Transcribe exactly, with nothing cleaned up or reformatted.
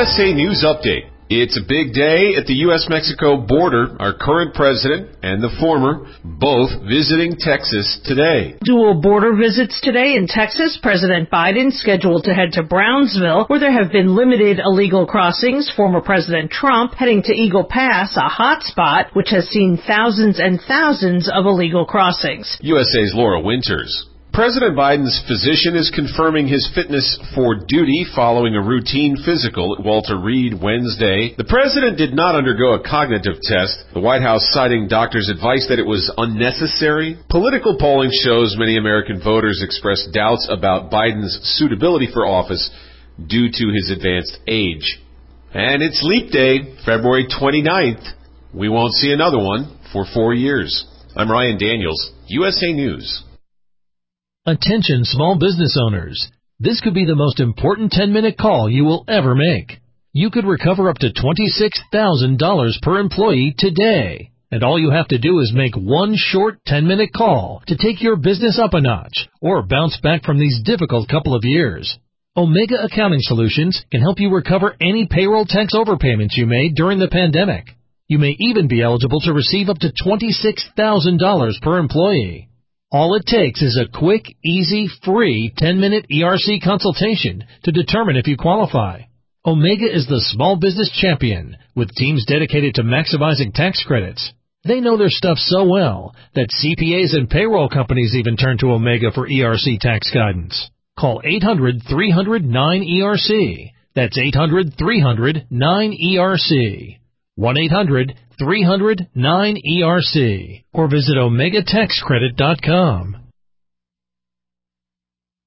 S A News Update. It's a big day at the U S Mexico border. Our current president and the former both visiting Texas today. Dual border visits today in Texas. President Biden scheduled to head to Brownsville, where there have been limited illegal crossings. Former President Trump heading to Eagle Pass, a hot spot, which has seen thousands and thousands of illegal crossings. U S A's Laura Winters. President Biden's physician is confirming his fitness for duty following a routine physical at Walter Reed Wednesday. The president did not undergo a cognitive test, the White House citing doctors' advice that it was unnecessary. Political polling shows many American voters expressed doubts about Biden's suitability for office due to his advanced age. And it's Leap Day, February twenty-ninth. We won't see another one for four years. I'm Ryan Daniels, U S A News. Attention small business owners. This could be the most important ten-minute call you will ever make. You could recover up to twenty-six thousand dollars per employee today. And all you have to do is make one short ten-minute call to take your business up a notch or bounce back from these difficult couple of years. Omega Accounting Solutions can help you recover any payroll tax overpayments you made during the pandemic. You may even be eligible to receive up to twenty-six thousand dollars per employee. All it takes is a quick, easy, free ten-minute E R C consultation to determine if you qualify. Omega is the small business champion with teams dedicated to maximizing tax credits. They know their stuff so well that C P As and payroll companies even turn to Omega for E R C tax guidance. Call eight hundred, three hundred, nine E R C. That's eight hundred, three hundred, nine E R C. one eight hundred, three hundred, nine E R C or visit omega tax credit dot com.